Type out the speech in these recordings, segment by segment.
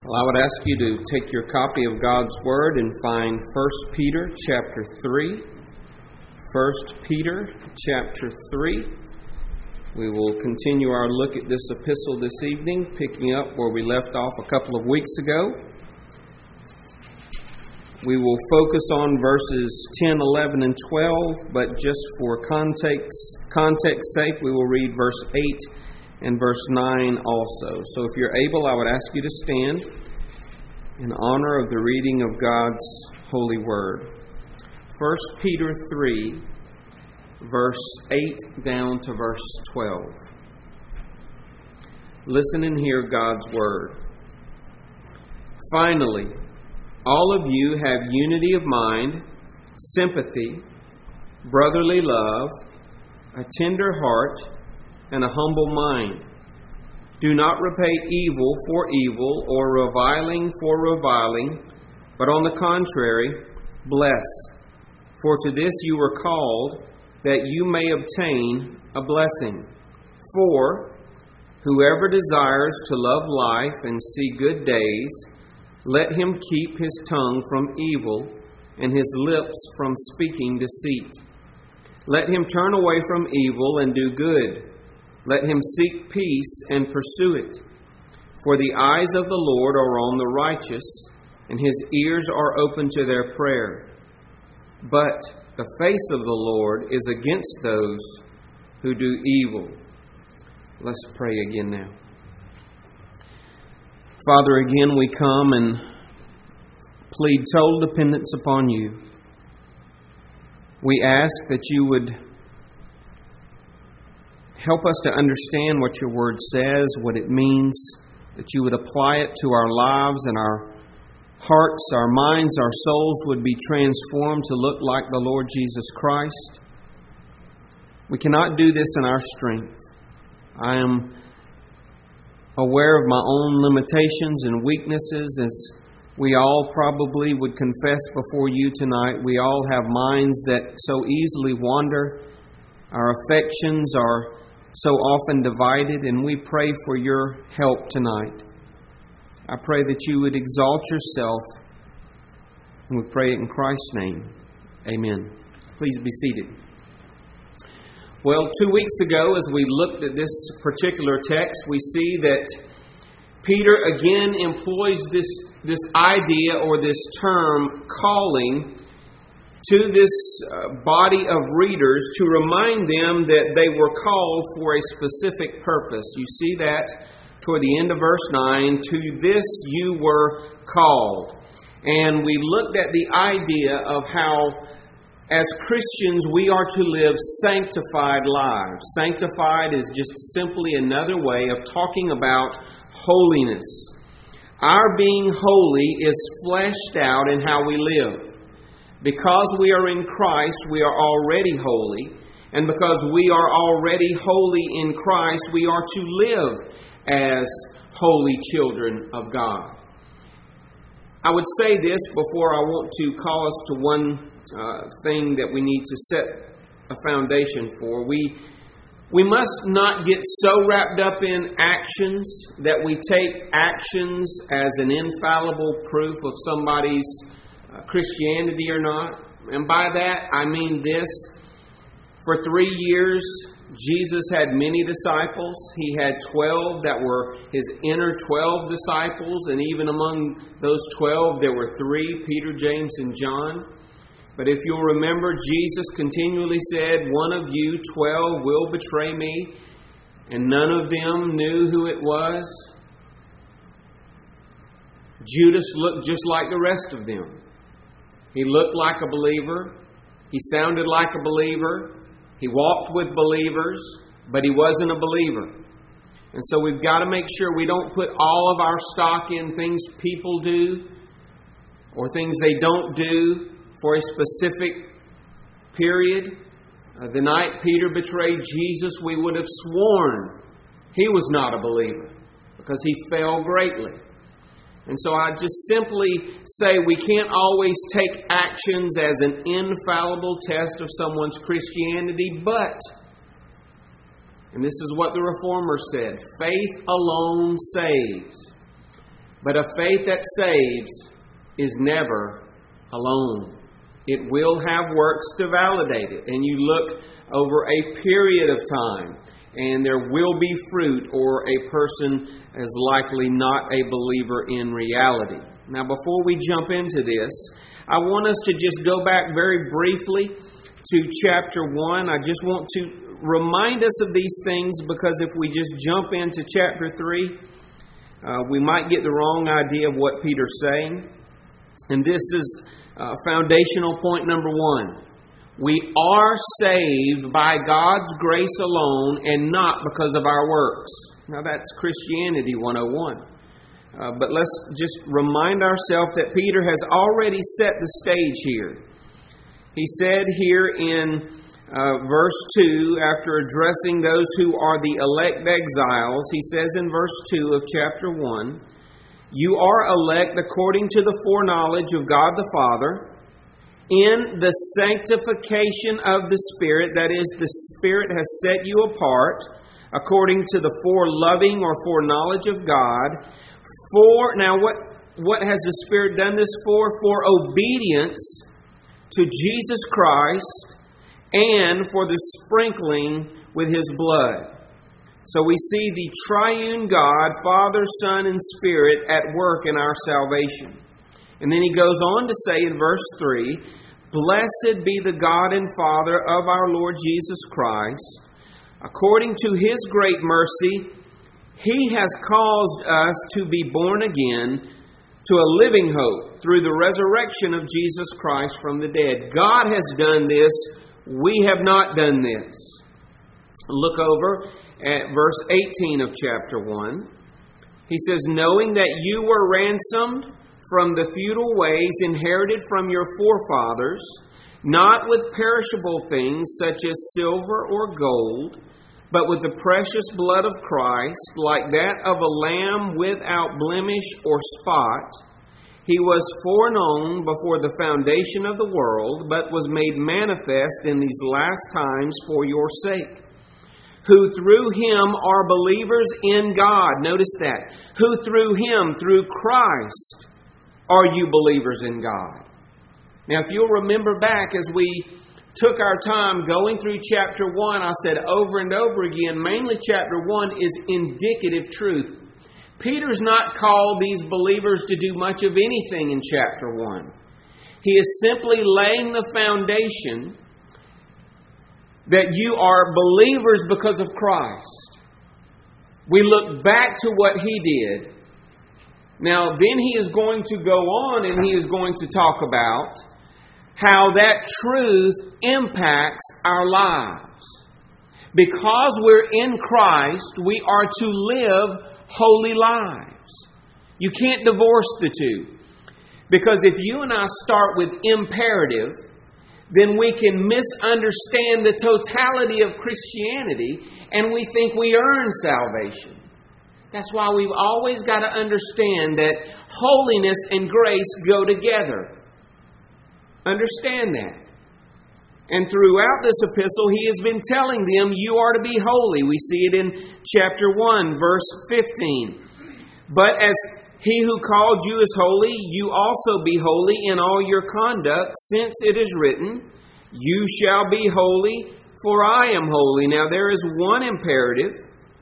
Well, I would ask you to take your copy of God's Word and find 1 Peter chapter 3. 1 Peter chapter 3. We will continue our look at this epistle this evening, picking up where we left off a couple of weeks ago. We will focus on verses 10, 11, and 12, but just for context sake, we will read verse 8 and verse 9 also. So if you're able, I would ask you to stand in honor of the reading of God's holy word. 1 Peter 3, verse 8 down to verse 12. Listen and hear God's word. Finally, all of you have unity of mind, sympathy, brotherly love, a tender heart, and a humble mind. Do not repay evil for evil or reviling for reviling, but on the contrary, bless. For to this you were called, that you may obtain a blessing. For whoever desires to love life and see good days, let him keep his tongue from evil and his lips from speaking deceit. Let him turn away from evil and do good. Let him seek peace and pursue it. For the eyes of the Lord are on the righteous, and his ears are open to their prayer. But the face of the Lord is against those who do evil. Let's pray again now. Father, again we come and plead total dependence upon you. We ask that you would help us to understand what your word says, what it means, that you would apply it to our lives, and our hearts, our minds, our souls would be transformed to look like the Lord Jesus Christ. We cannot do this in our strength. I am aware of my own limitations and weaknesses, as we all probably would confess before you tonight. We all have minds that so easily wander. Our affections are so often divided, and we pray for your help tonight. I pray that you would exalt yourself, and we pray it in Christ's name. Amen. Please be seated. Well, 2 weeks ago, as we looked at this particular text, we see that Peter again employs this idea or this term, calling, to this body of readers to remind them that they were called for a specific purpose. You see that toward the end of verse 9, to this you were called. And we looked at the idea of how, as Christians, we are to live sanctified lives. Sanctified is just simply another way of talking about holiness. Our being holy is fleshed out in how we live. Because we are in Christ, we are already holy. And because we are already holy in Christ, we are to live as holy children of God. I would say this before I want to call us to one thing that we need to set a foundation for. We must not get so wrapped up in actions that we take actions as an infallible proof of somebody's Christianity or not. And by that, I mean this. For 3 years, Jesus had many disciples. He had 12 that were his inner 12 disciples. And even among those 12, there were 3, Peter, James, and John. But if you'll remember, Jesus continually said, one of you 12 will betray me. And none of them knew who it was. Judas looked just like the rest of them. He looked like a believer. He sounded like a believer. He walked with believers, but he wasn't a believer. And so we've got to make sure we don't put all of our stock in things people do or things they don't do for a specific period. The night Peter betrayed Jesus, we would have sworn he was not a believer because he fell greatly. And so I just simply say we can't always take actions as an infallible test of someone's Christianity, but, and this is what the Reformer said, faith alone saves. But a faith that saves is never alone. It will have works to validate it. And you look over a period of time, and there will be fruit, or a person is likely not a believer in reality. Now, before we jump into this, I want us to just go back very briefly to chapter 1. I just want to remind us of these things, because if we just jump into chapter 3, we might get the wrong idea of what Peter's saying. And this is foundational point number 1. We are saved by God's grace alone and not because of our works. Now that's Christianity 101. But let's just remind ourselves that Peter has already set the stage here. He said here in verse 2, after addressing those who are the elect exiles, he says in verse 2 of chapter 1, "You are elect according to the foreknowledge of God the Father, in the sanctification of the Spirit," that is, the Spirit has set you apart, according to the foreloving or foreknowledge of God. Now what has the Spirit done this for? For obedience to Jesus Christ and for the sprinkling with His blood. So we see the triune God, Father, Son, and Spirit at work in our salvation. And then he goes on to say in verse 3, "Blessed be the God and Father of our Lord Jesus Christ. According to His great mercy, He has caused us to be born again to a living hope through the resurrection of Jesus Christ from the dead." God has done this. We have not done this. Look over at verse 18 of chapter 1. He says, "Knowing that you were ransomed from the futile ways inherited from your forefathers, not with perishable things such as silver or gold, but with the precious blood of Christ, like that of a lamb without blemish or spot. He was foreknown before the foundation of the world, but was made manifest in these last times for your sake, who through Him are believers in God." Notice that. Who through Him, through Christ, are you believers in God? Now, if you'll remember back as we took our time going through chapter 1, I said over and over again, mainly chapter 1 is indicative truth. Peter's not called these believers to do much of anything in chapter 1. He is simply laying the foundation that you are believers because of Christ. We look back to what He did. Now, then he is going to go on and he is going to talk about how that truth impacts our lives. Because we're in Christ, we are to live holy lives. You can't divorce the two. Because if you and I start with imperative, then we can misunderstand the totality of Christianity and we think we earn salvation. That's why we've always got to understand that holiness and grace go together. Understand that. And throughout this epistle, he has been telling them, you are to be holy. We see it in chapter 1, verse 15. "But as He who called you is holy, you also be holy in all your conduct, since it is written, you shall be holy, for I am holy." Now there is one imperative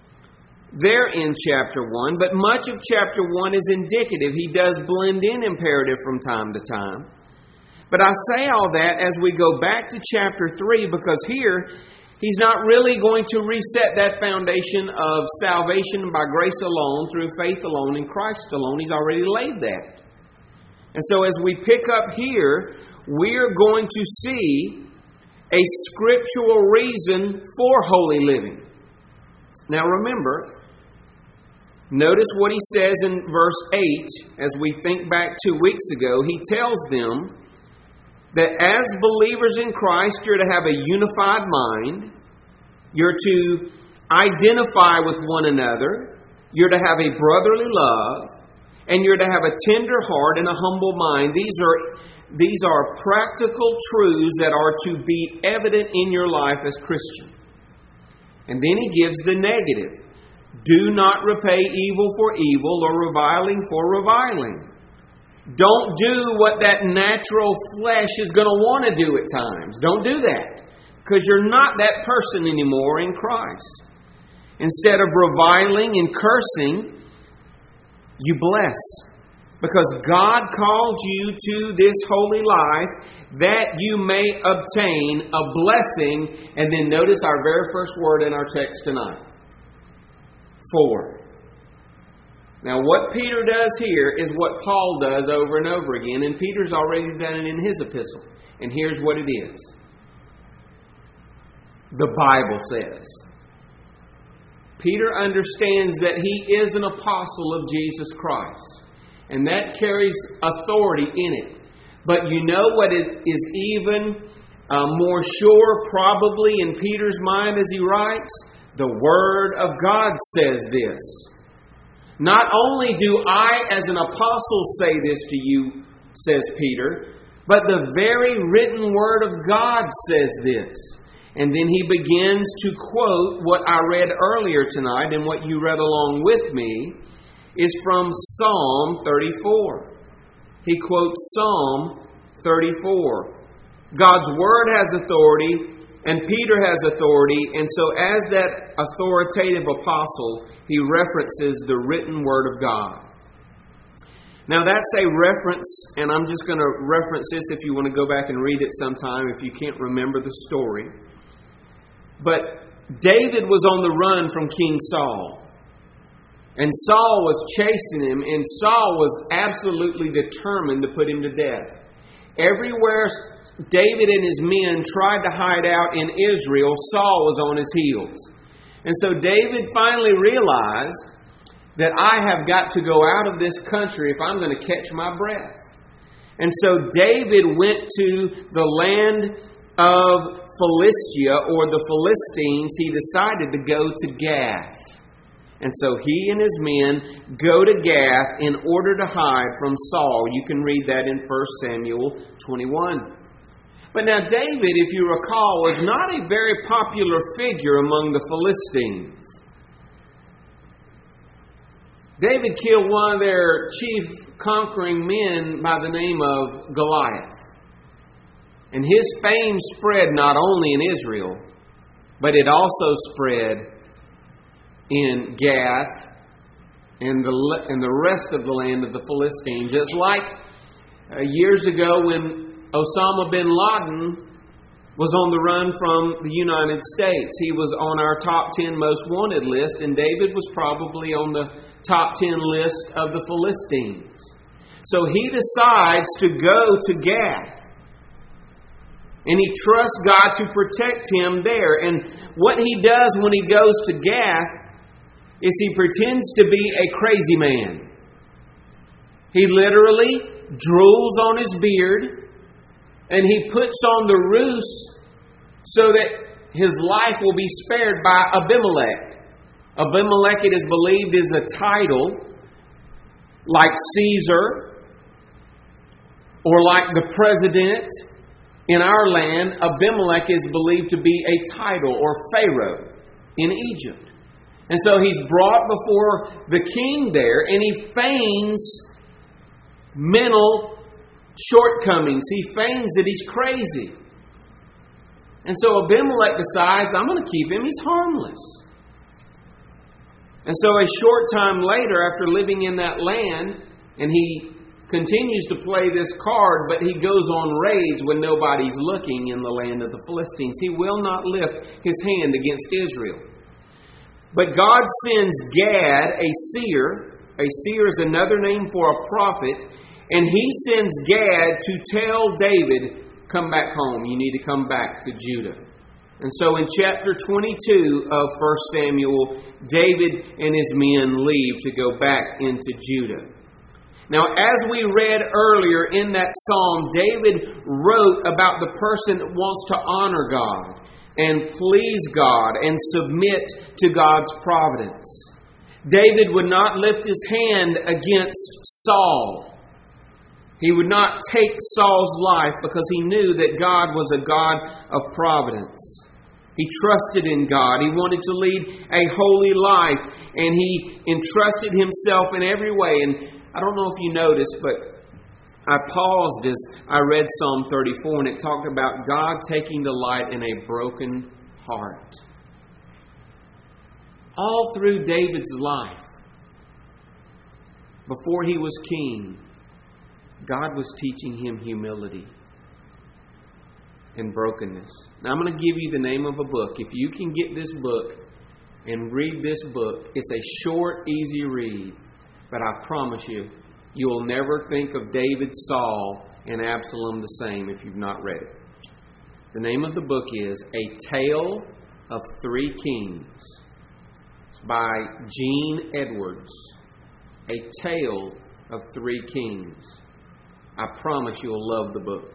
there in chapter 1, but much of chapter 1 is indicative. He does blend in imperative from time to time. But I say all that as we go back to chapter 3, because here he's not really going to reset that foundation of salvation by grace alone, through faith alone, in Christ alone. He's already laid that. And so as we pick up here, we're going to see a scriptural reason for holy living. Now remember, notice what he says in verse 8, as we think back 2 weeks ago. He tells them that as believers in Christ, you're to have a unified mind. You're to identify with one another. You're to have a brotherly love. And you're to have a tender heart and a humble mind. These are practical truths that are to be evident in your life as Christian. And then he gives the negative. Do not repay evil for evil or reviling for reviling. Don't do what that natural flesh is going to want to do at times. Don't do that, because you're not that person anymore in Christ. Instead of reviling and cursing, you bless. Because God called you to this holy life that you may obtain a blessing. And then notice our very first word in our text tonight. For. Now what Peter does here is what Paul does over and over again. And Peter's already done it in his epistle. And here's what it is. The Bible says. Peter understands that he is an apostle of Jesus Christ. And that carries authority in it. But you know what is even more sure probably in Peter's mind as he writes? The Word of God says this. Not only do I as an apostle say this to you, says Peter, but the very written Word of God says this. And then he begins to quote what I read earlier tonight, and what you read along with me is from Psalm 34. He quotes Psalm 34. God's Word has authority, and Peter has authority, and so as that authoritative apostle, he references the written Word of God. Now that's a reference, and I'm just going to reference this if you want to go back and read it sometime if you can't remember the story. But David was on the run from King Saul. And Saul was chasing him, and Saul was absolutely determined to put him to death. Everywhere David and his men tried to hide out in Israel, Saul was on his heels. And so David finally realized that I have got to go out of this country if I'm going to catch my breath. And so David went to the land of Philistia, or the Philistines. He decided to go to Gath. And so he and his men go to Gath in order to hide from Saul. You can read that in 1 Samuel 21. But now David, if you recall, was not a very popular figure among the Philistines. David killed one of their chief conquering men by the name of Goliath. And his fame spread not only in Israel, but it also spread in Gath and the rest of the land of the Philistines. Just like years ago when Osama bin Laden was on the run from the United States. He was on our top 10 most wanted list, and David was probably on the top 10 list of the Philistines. So he decides to go to Gath. And he trusts God to protect him there. And what he does when he goes to Gath is he pretends to be a crazy man. He literally drools on his beard, and he puts on the ruse so that his life will be spared by Abimelech. Abimelech, it is believed, is a title like Caesar or like the president. In our land, Abimelech is believed to be a title or Pharaoh in Egypt. And so he's brought before the king there, and he feigns mental shortcomings. He feigns that he's crazy. And so Abimelech decides, I'm going to keep him. He's harmless. And so a short time later, after living in that land, and he continues to play this card, but he goes on raids when nobody's looking in the land of the Philistines. He will not lift his hand against Israel. But God sends Gad, a seer. A seer is another name for a prophet. And he sends Gad to tell David, come back home. You need to come back to Judah. And so in chapter 22 of 1 Samuel, David and his men leave to go back into Judah. Now, as we read earlier in that psalm, David wrote about the person that wants to honor God and please God and submit to God's providence. David would not lift his hand against Saul. He would not take Saul's life because he knew that God was a God of providence. He trusted in God. He wanted to lead a holy life. and He entrusted Himself in every way. And I don't know if you noticed, but I paused as I read Psalm 34, and it talked about God taking delight in a broken heart. All through David's life, before he was king, God was teaching him humility and brokenness. Now I'm going to give you the name of a book. If you can get this book and read this book, it's a short, easy read. But I promise you, you will never think of David, Saul, and Absalom the same if you've not read it. The name of the book is A Tale of Three Kings. It's by Gene Edwards. A Tale of Three Kings. I promise you'll love the book.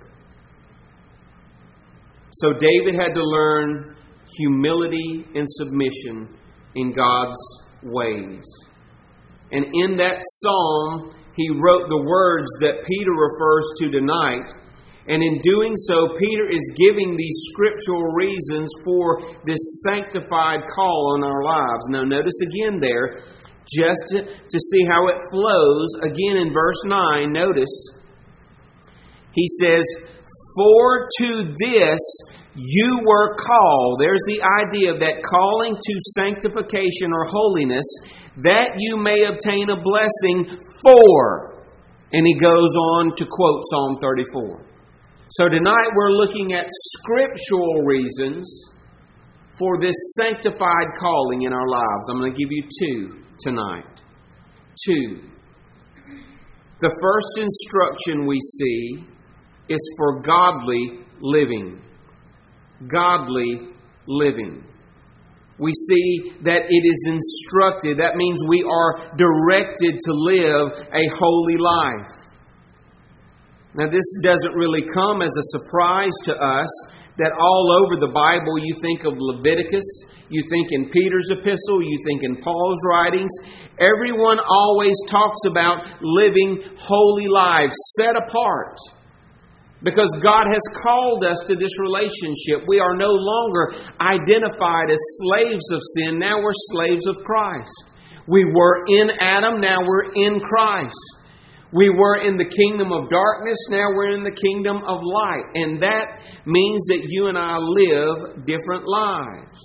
So David had to learn humility and submission in God's ways. And in that psalm, he wrote the words that Peter refers to tonight. And in doing so, Peter is giving these scriptural reasons for this sanctified call on our lives. Now notice again there, just to see how it flows, again in verse 9, notice, he says, "For to this you were called." There's the idea of that calling to sanctification or holiness, "that you may obtain a blessing for." And he goes on to quote Psalm 34. So tonight we're looking at scriptural reasons for this sanctified calling in our lives. I'm going to give you two tonight. Two. The first instruction we see is for godly living. Godly living. We see that it is instructed. That means we are directed to live a holy life. Now this doesn't really come as a surprise to us that all over the Bible you think of Leviticus, you think in Peter's epistle, you think in Paul's writings. Everyone always talks about living holy lives, set apart. Because God has called us to this relationship. We are no longer identified as slaves of sin. Now we're slaves of Christ. We were in Adam, now we're in Christ. We were in the kingdom of darkness, now we're in the kingdom of light. And that means that you and I live different lives.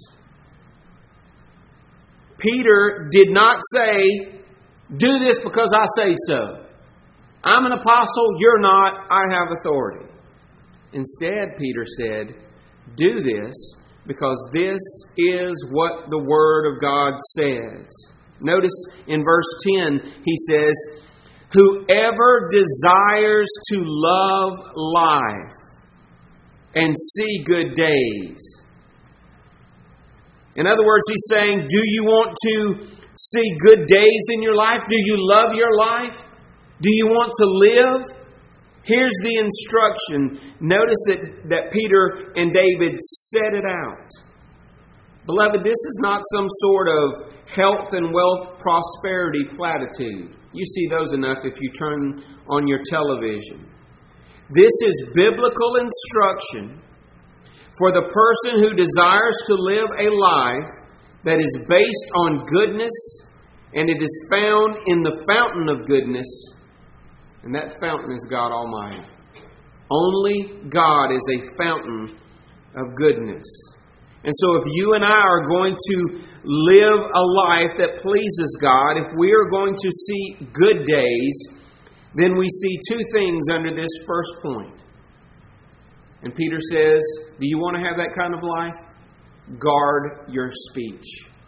Peter did not say, "Do this because I say so. I'm an apostle, you're not, I have authority." Instead, Peter said, "Do this because this is what the Word of God says." Notice in verse 10, he says, "Whoever desires to love life and see good days." In other words, he's saying, do you want to see good days in your life? Do you love your life? Do you want to live? Here's the instruction. Notice that Peter and David set it out. Beloved, this is not some sort of health and wealth prosperity platitude. You see those enough if you turn on your television. This is biblical instruction for the person who desires to live a life that is based on goodness, and it is found in the fountain of goodness. And that fountain is God Almighty. Only God is a fountain of goodness. And so if you and I are going to live a life that pleases God, if we are going to see good days, then we see two things under this first point. And Peter says, do you want to have that kind of life? Guard your speech.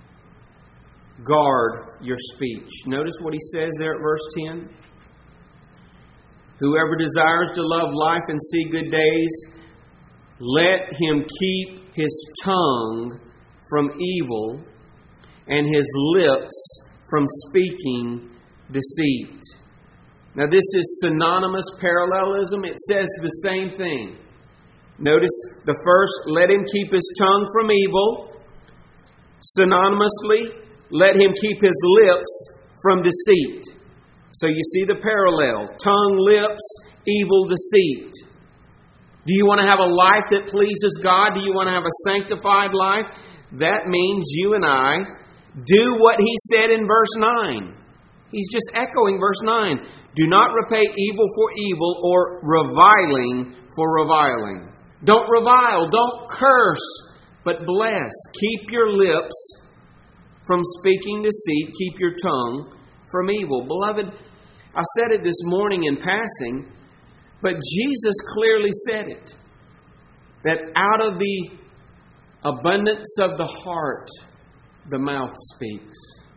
Guard your speech. Notice what he says there at verse 10. Whoever desires to love life and see good days, let him keep his tongue from evil and his lips from speaking deceit. Now this is synonymous parallelism. It says the same thing. Notice the first, let him keep his tongue from evil. Synonymously, let him keep his lips from deceit. So you see the parallel. Tongue, lips, evil, deceit. Do you want to have a life that pleases God? Do you want to have a sanctified life? That means you and I Do what He said in verse 9. He's just echoing verse 9. Do not repay evil for evil or reviling for reviling. Don't revile, don't curse, but bless. Keep your lips from speaking deceit. Keep your tongue from evil. Beloved, I said it this morning in passing, but Jesus clearly said it. That out of the abundance of the heart, the mouth speaks.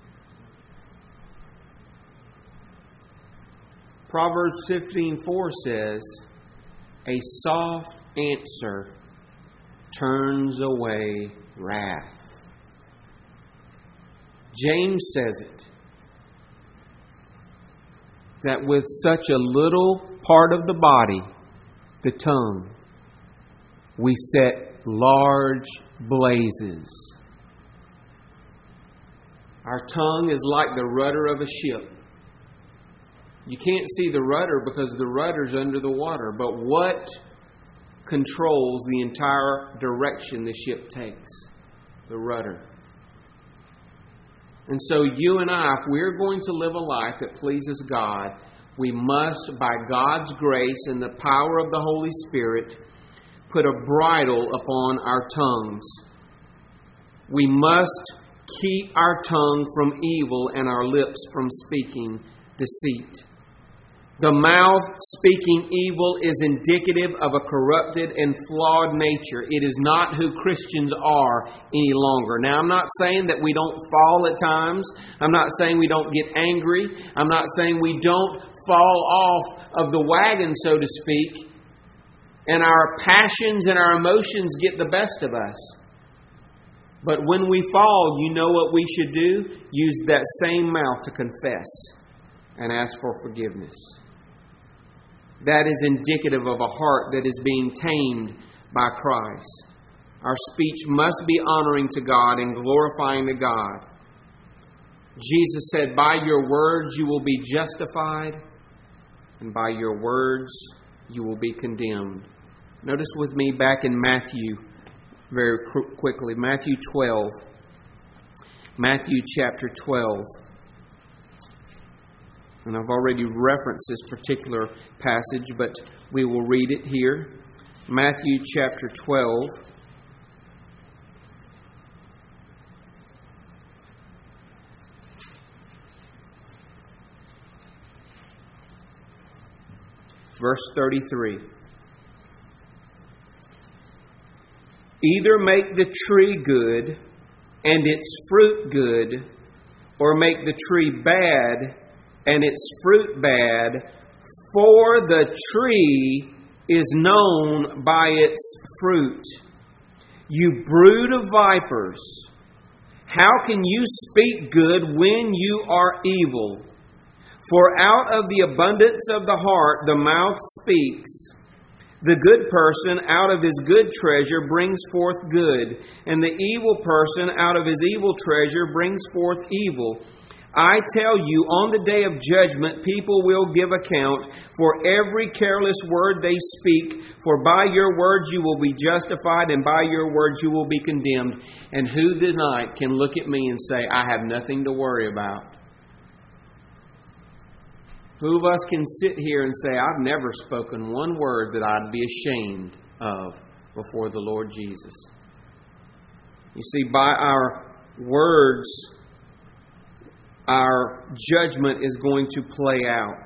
Proverbs 15:4 says, a soft answer turns away wrath. James says it, that with such a little part of the body, the tongue, we set large blazes. Our tongue is like the rudder of a ship. You can't see the rudder because the rudder's under the water. But what controls the entire direction the ship takes? The rudder. And so you and I, if we're going to live a life that pleases God, we must, by God's grace and the power of the Holy Spirit, put a bridle upon our tongues. We must keep our tongue from evil and our lips from speaking deceit. The mouth speaking evil is indicative of a corrupted and flawed nature. It is not who Christians are any longer. Now, I'm not saying that we don't fall at times. I'm not saying we don't get angry. I'm not saying we don't fall off of the wagon, so to speak, and our passions and our emotions get the best of us. But when we fall, you know what we should do? Use that same mouth to confess and ask for forgiveness. That is indicative of a heart that is being tamed by Christ. Our speech must be honoring to God and glorifying to God. Jesus said, by your words you will be justified, and by your words you will be condemned. Notice with me back in Matthew, very quickly, Matthew 12. Matthew chapter 12. And I've already referenced this particular passage, but we will read it here. Matthew chapter 12. Verse 33. Either make the tree good and its fruit good, or make the tree bad and its fruit bad, for the tree is known by its fruit. You brood of vipers, how can you speak good when you are evil? For out of the abundance of the heart the mouth speaks. The good person out of his good treasure brings forth good, and the evil person out of his evil treasure brings forth evil. I tell you, on the day of judgment, people will give account for every careless word they speak. For by your words you will be justified, and by your words you will be condemned. And who tonight can look at me and say, I have nothing to worry about? Who of us can sit here and say, I've never spoken one word that I'd be ashamed of before the Lord Jesus? You see, by our words, our judgment is going to play out.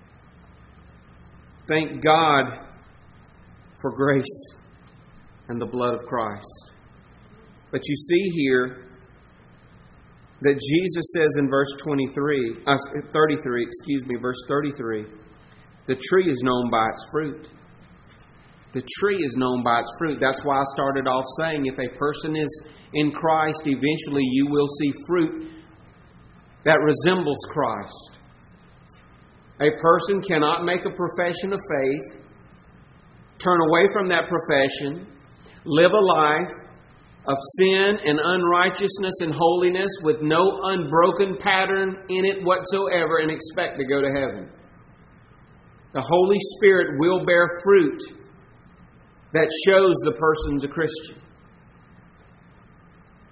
Thank God for grace and the blood of Christ. But you see here that Jesus says in verse 33, verse 33, the tree is known by its fruit. The tree is known by its fruit. That's why I started off saying if a person is in Christ, eventually you will see fruit that resembles Christ. A person cannot make a profession of faith, turn away from that profession, live a life of sin and unrighteousness and holiness with no unbroken pattern in it whatsoever and expect to go to heaven. The Holy Spirit will bear fruit that shows the person's a Christian.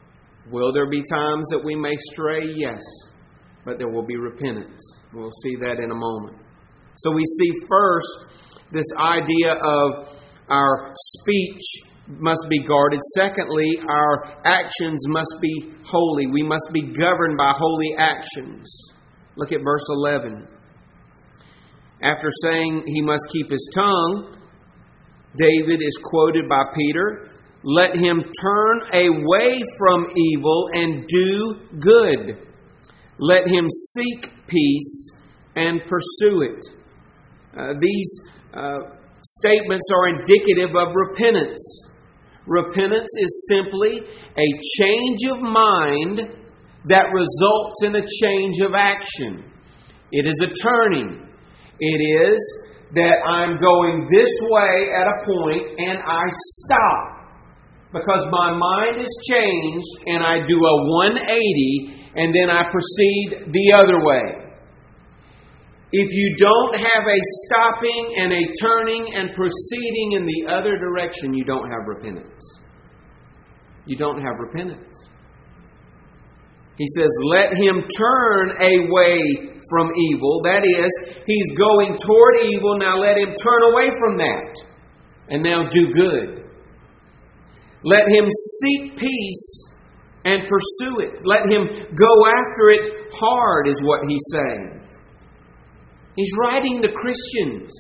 Will there be times that we may stray? Yes. But there will be repentance. We'll see that in a moment. So we see first this idea of our speech must be guarded. Secondly, our actions must be holy. We must be governed by holy actions. Look at verse 11. After saying he must keep his tongue, David is quoted by Peter, "Let him turn away from evil and do good. Let him seek peace and pursue it." These statements are indicative of repentance. Repentance is simply a change of mind that results in a change of action. It is a turning. It is that I'm going this way at a point and I stop because my mind is changed and I do a 180 and then I proceed the other way. If you don't have a stopping and a turning and proceeding in the other direction, you don't have repentance. You don't have repentance. He says, let him turn away from evil. That is, he's going toward evil. Now let him turn away from that and now do good. Let him seek peace and pursue it. Let him go after it hard, is what he's saying. He's writing to Christians.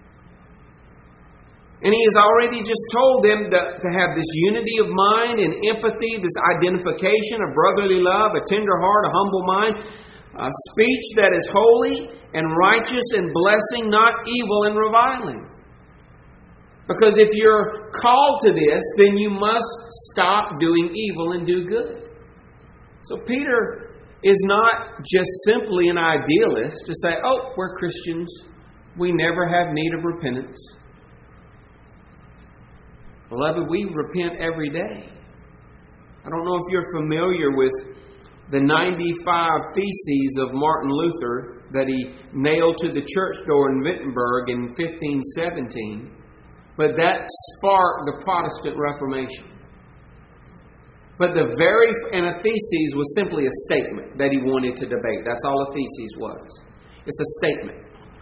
And he has already just told them to have this unity of mind and empathy, this identification, a brotherly love, a tender heart, a humble mind, a speech that is holy and righteous and blessing, not evil and reviling. Because if you're called to this, then you must stop doing evil and do good. So Peter is not just simply an idealist to say, oh, we're Christians. We never have need of repentance. Beloved, we repent every day. I don't know if you're familiar with the 95 Theses of Martin Luther that he nailed to the church door in Wittenberg in 1517. But that sparked the Protestant Reformation. But a thesis was simply a statement that he wanted to debate. That's all a thesis was. It's a statement.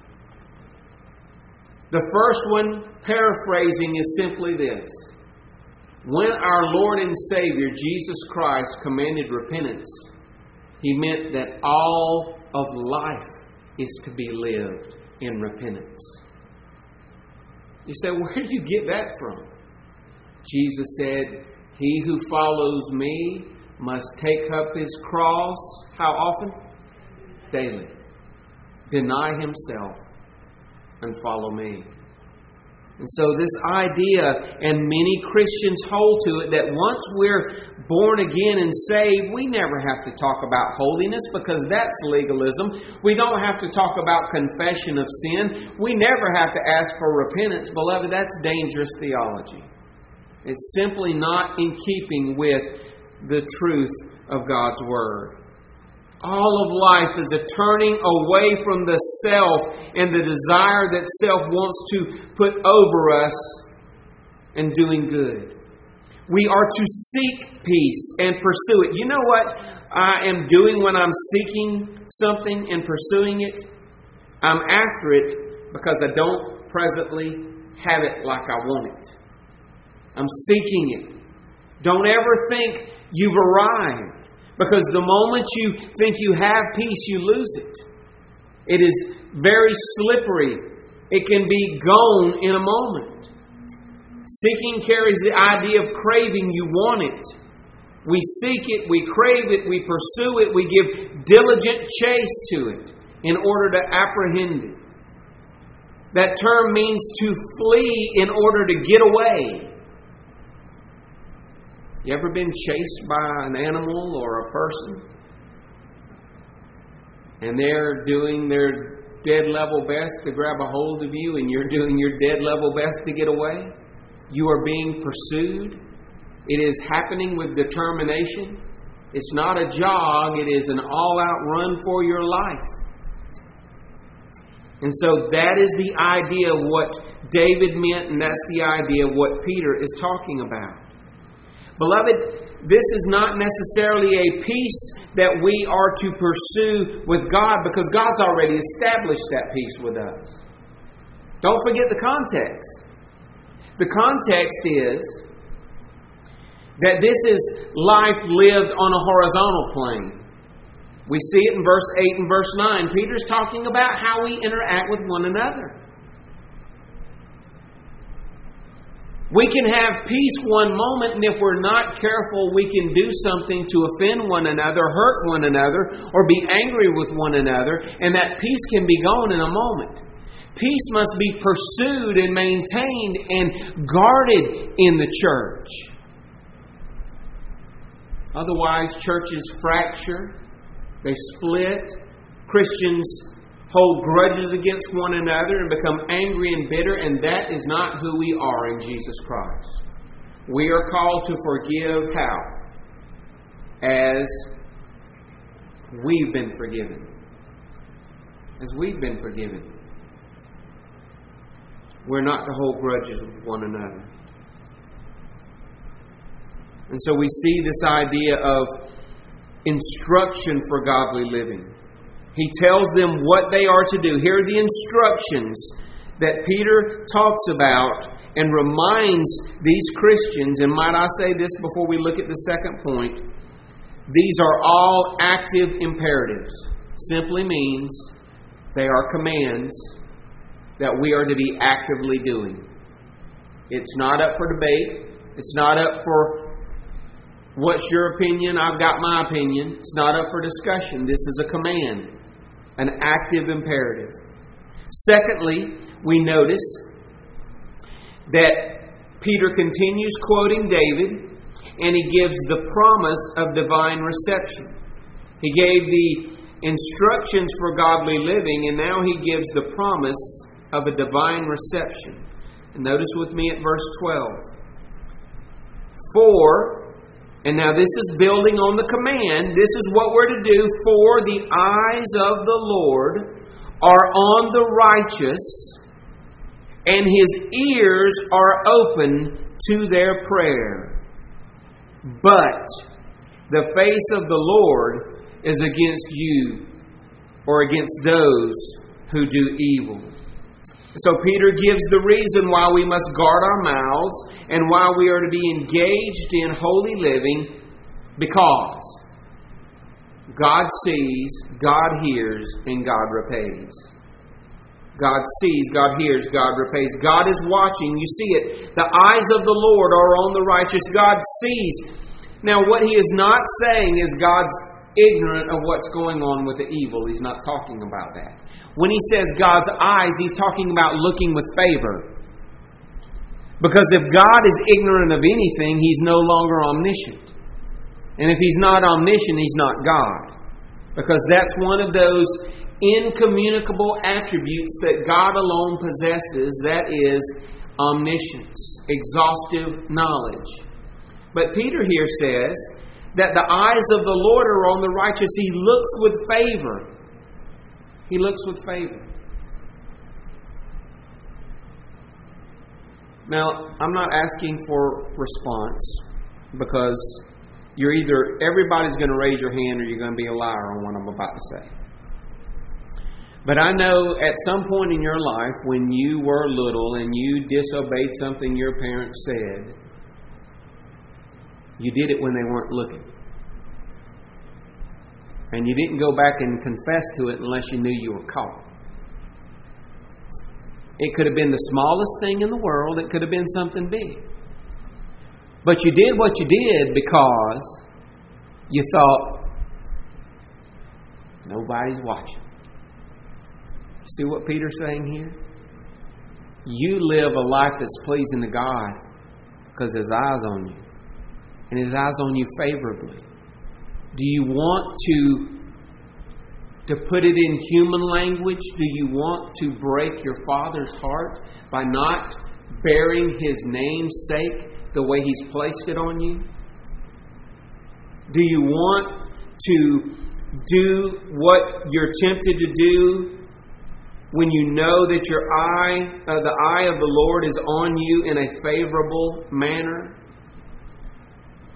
The first one, paraphrasing, is simply this. When our Lord and Savior, Jesus Christ, commanded repentance, He meant that all of life is to be lived in repentance. You say, where do you get that from? Jesus said, he who follows me must take up his cross, how often? Daily. Deny himself and follow me. And so this idea, and many Christians hold to it, that once we're born again and saved, we never have to talk about holiness because that's legalism. We don't have to talk about confession of sin. We never have to ask for repentance. Beloved, that's dangerous theology. It's simply not in keeping with the truth of God's Word. All of life is a turning away from the self and the desire that self wants to put over us and doing good. We are to seek peace and pursue it. You know what I am doing when I'm seeking something and pursuing it? I'm after it because I don't presently have it like I want it. I'm seeking it. Don't ever think you've arrived. Because the moment you think you have peace, you lose it. It is very slippery. It can be gone in a moment. Seeking carries the idea of craving. You want it. We seek it, we crave it, we pursue it, we give diligent chase to it in order to apprehend it. That term means to flee in order to get away. You ever been chased by an animal or a person? And they're doing their dead level best to grab a hold of you, and you're doing your dead level best to get away? You are being pursued. It is happening with determination. It's not a jog. It is an all-out run for your life. And so that is the idea of what David meant, and that's the idea of what Peter is talking about. Beloved, this is not necessarily a peace that we are to pursue with God, because God's already established that peace with us. Don't forget the context. The context is that this is life lived on a horizontal plane. We see it in verse 8 and verse 9. Peter's talking about how we interact with one another. We can have peace one moment, and if we're not careful, we can do something to offend one another, hurt one another, or be angry with one another, and that peace can be gone in a moment. Peace must be pursued and maintained and guarded in the church. Otherwise, churches fracture, they split, Christians hold grudges against one another and become angry and bitter, and that is not who we are in Jesus Christ. We are called to forgive how? As we've been forgiven. As we've been forgiven. We're not to hold grudges with one another. And so we see this idea of instruction for godly living. He tells them what they are to do. Here are the instructions that Peter talks about and reminds these Christians. And might I say this before we look at the second point? These are all active imperatives. Simply means they are commands that we are to be actively doing. It's not up for debate. It's not up for what's your opinion? I've got my opinion. It's not up for discussion. This is a command. An active imperative. Secondly, we notice that Peter continues quoting David, and he gives the promise of divine reception. He gave the instructions for godly living, and now he gives the promise of a divine reception. And notice with me at verse 12. For, and now this is building on the command. This is what we're to do. For the eyes of the Lord are on the righteous, and His ears are open to their prayer. But the face of the Lord is against you, or against those who do evil. So Peter gives the reason why we must guard our mouths and why we are to be engaged in holy living, because God sees, God hears, and God repays. God sees, God hears, God repays. God is watching. You see it. The eyes of the Lord are on the righteous. God sees. Now, what he is not saying is God's ignorant of what's going on with the evil. He's not talking about that. When he says God's eyes, he's talking about looking with favor. Because if God is ignorant of anything, he's no longer omniscient. And if he's not omniscient, he's not God. Because that's one of those incommunicable attributes that God alone possesses. That is omniscience, exhaustive knowledge. But Peter here says that the eyes of the Lord are on the righteous. He looks with favor. He looks with favor. Now, I'm not asking for response, because you're either everybody's going to raise your hand or you're going to be a liar on what I'm about to say. But I know at some point in your life when you were little and you disobeyed something your parents said, you did it when they weren't looking. And you didn't go back and confess to it unless you knew you were caught. It could have been the smallest thing in the world. It could have been something big. But you did what you did because you thought, nobody's watching. See what Peter's saying here? You live a life that's pleasing to God because His eyes on you. And His eyes on you favorably. Do you want to put it in human language? Do you want to break your Father's heart by not bearing His name's sake the way He's placed it on you? Do you want to do what you're tempted to do when you know that the eye of the Lord is on you in a favorable manner?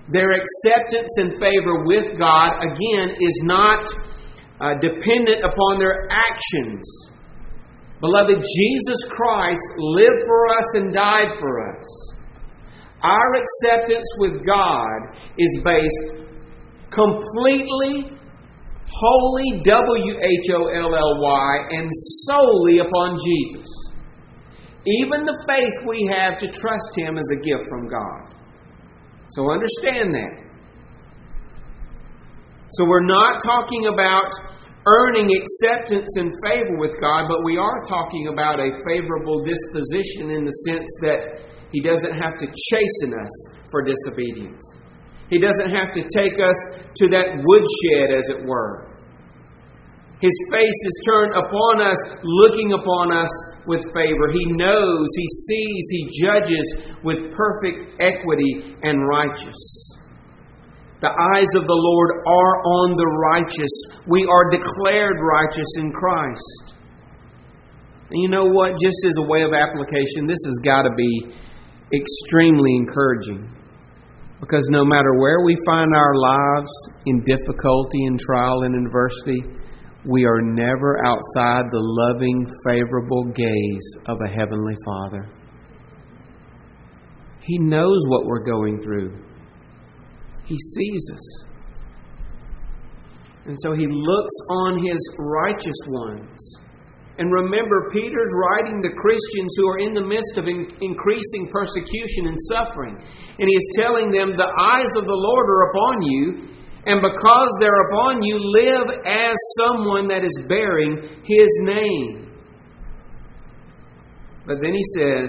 Their acceptance and favor with God, again, is not dependent upon their actions. Beloved, Jesus Christ lived for us and died for us. Our acceptance with God is based completely, wholly, WHOLLY, and solely upon Jesus. Even the faith we have to trust Him is a gift from God. So understand that. So we're not talking about earning acceptance and favor with God, but we are talking about a favorable disposition in the sense that He doesn't have to chasten us for disobedience. He doesn't have to take us to that woodshed, as it were. His face is turned upon us, looking upon us with favor. He knows, He sees, He judges with perfect equity and righteous. The eyes of the Lord are on the righteous. We are declared righteous in Christ. And you know what? Just as a way of application, this has got to be extremely encouraging. Because no matter where we find our lives in difficulty and trial and adversity, we are never outside the loving, favorable gaze of a Heavenly Father. He knows what we're going through. He sees us. And so He looks on His righteous ones. And remember, Peter's writing to Christians who are in the midst of increasing persecution and suffering. And he is telling them, the eyes of the Lord are upon you. And because they're upon you, live as someone that is bearing His name. But then he says,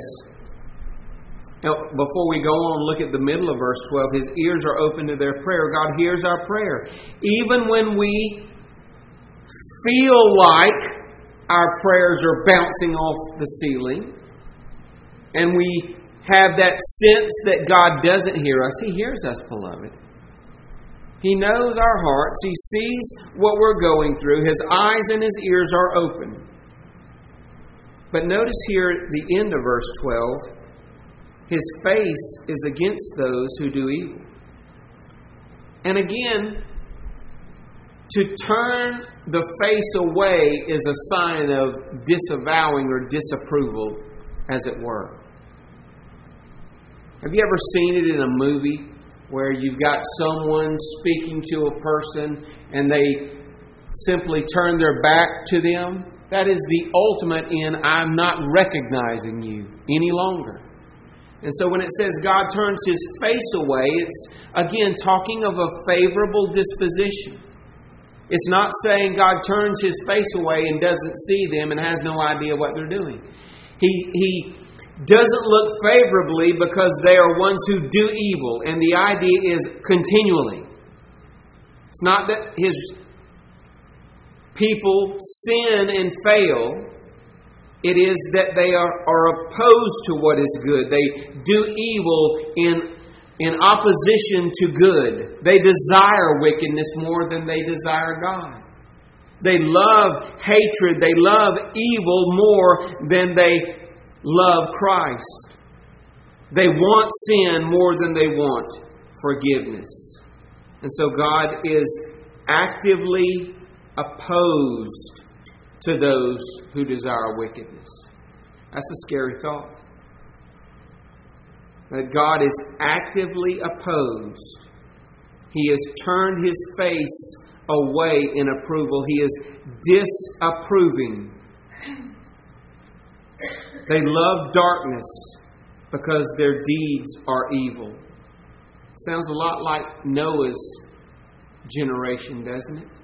before we go on, look at the middle of verse 12. His ears are open to their prayer. God hears our prayer. Even when we feel like our prayers are bouncing off the ceiling, and we have that sense that God doesn't hear us, He hears us, beloved. He knows our hearts. He sees what we're going through. His eyes and His ears are open. But notice here at the end of verse 12, His face is against those who do evil. And again, to turn the face away is a sign of disavowing or disapproval, as it were. Have you ever seen it in a movie where you've got someone speaking to a person and they simply turn their back to them? That is the ultimate in, I'm not recognizing you any longer. And so when it says God turns His face away, it's again talking of a favorable disposition. It's not saying God turns His face away and doesn't see them and has no idea what they're doing. He doesn't look favorably because they are ones who do evil. And the idea is continually. It's not that His people sin and fail. It is that they are opposed to what is good. They do evil in opposition to good. They desire wickedness more than they desire God. They love hatred. They love evil more than they love Christ. They want sin more than they want forgiveness. And so God is actively opposed to those who desire wickedness. That's a scary thought. That God is actively opposed. He has turned His face away in approval. He is disapproving. They love darkness because their deeds are evil. Sounds a lot like Noah's generation, doesn't it?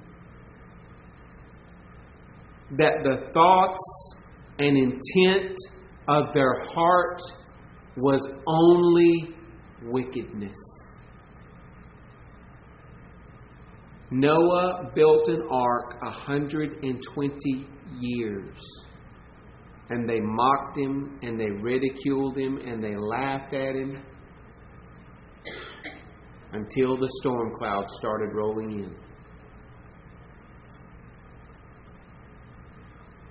That the thoughts and intent of their heart was only wickedness. Noah built an ark 120 years. And they mocked him, and they ridiculed him, and they laughed at him until the storm clouds started rolling in.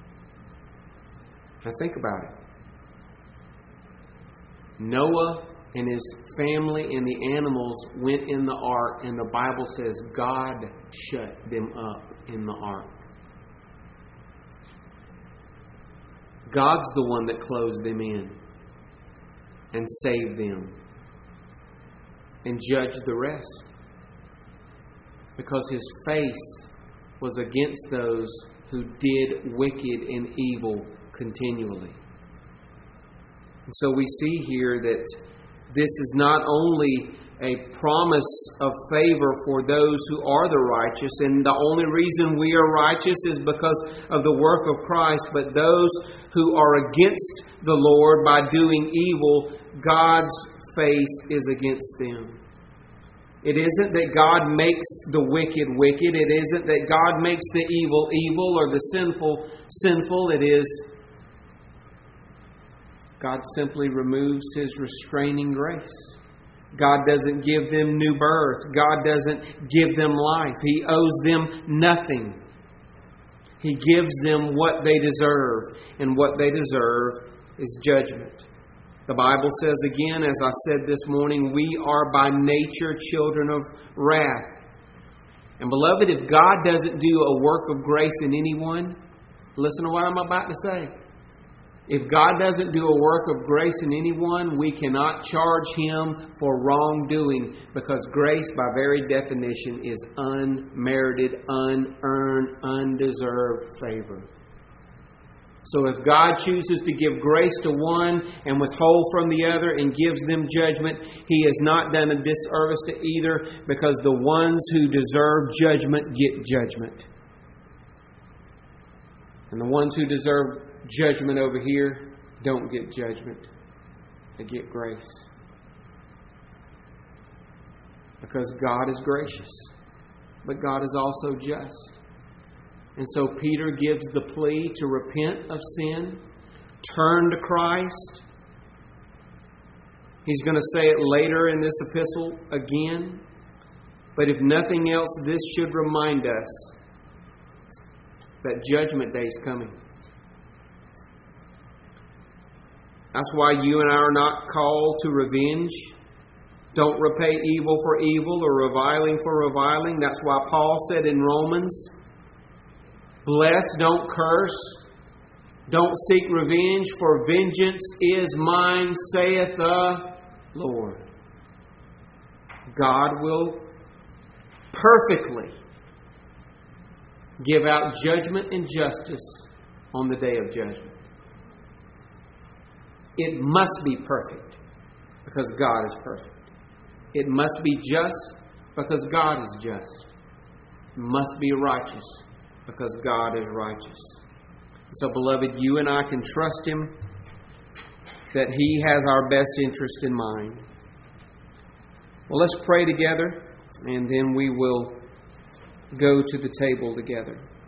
Now think about it. Noah and his family and the animals went in the ark, and the Bible says God shut them up in the ark. God's the one that closed them in and saved them and judged the rest, because his face was against those who did wicked and evil continually. And so we see here that this is not only a promise of favor for those who are the righteous, and the only reason we are righteous is because of the work of Christ, but those who are against the Lord by doing evil, God's face is against them. It isn't that God makes the wicked wicked. It isn't that God makes the evil evil or the sinful sinful. It is God simply removes His restraining grace. God doesn't give them new birth. God doesn't give them life. He owes them nothing. He gives them what they deserve, and what they deserve is judgment. The Bible says again, as I said this morning, we are by nature children of wrath. And beloved, if God doesn't do a work of grace in anyone, listen to what I'm about to say. If God doesn't do a work of grace in anyone, we cannot charge Him for wrongdoing, because grace, by very definition, is unmerited, unearned, undeserved favor. So if God chooses to give grace to one and withhold from the other and gives them judgment, He has not done a disservice to either, because the ones who deserve judgment get judgment. And the ones who deserve judgment over here don't get judgment. They get grace. Because God is gracious, but God is also just. And so Peter gives the plea to repent of sin, turn to Christ. He's going to say it later in this epistle again. But if nothing else, this should remind us that judgment day is coming. That's why you and I are not called to revenge. Don't repay evil for evil or reviling for reviling. That's why Paul said in Romans, bless, don't curse. Don't seek revenge, for vengeance is mine, saith the Lord. God will perfectly give out judgment and justice on the day of judgment. It must be perfect because God is perfect. It must be just because God is just. It must be righteous because God is righteous. So, beloved, you and I can trust Him that He has our best interest in mind. Well, let's pray together, and then we will go to the table together.